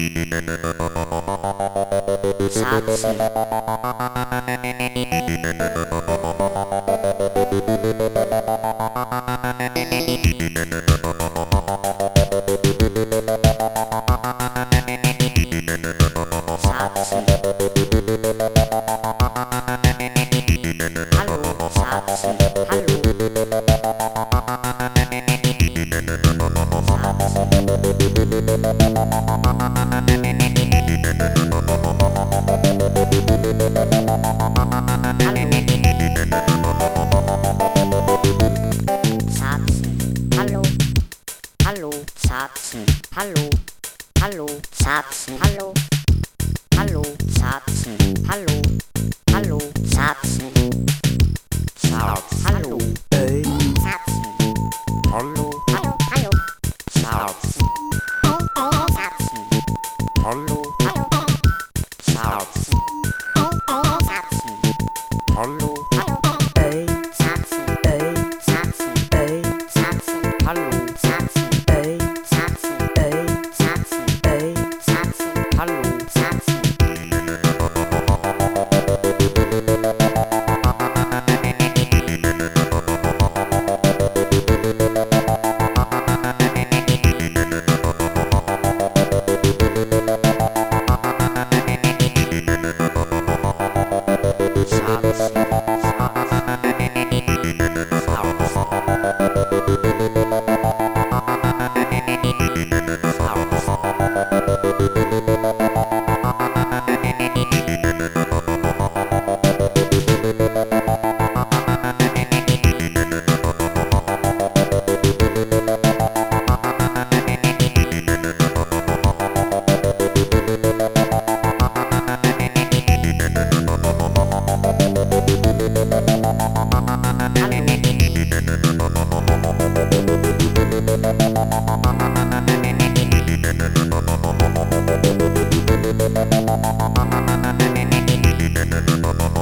Satz. Hallo, hallo, Satzen, hallo, hallo, Satzen, hallo, hallo, Satzen, Satz, hallo, Satzen, hallo, hallo, hallo, Satzen, Satzen, hallo, hallo, Satzen, Satzen, hallo, hallo, Satzen, Satzen, Satzen, hallo, Satzen. Hallo, Satzen. Hallo.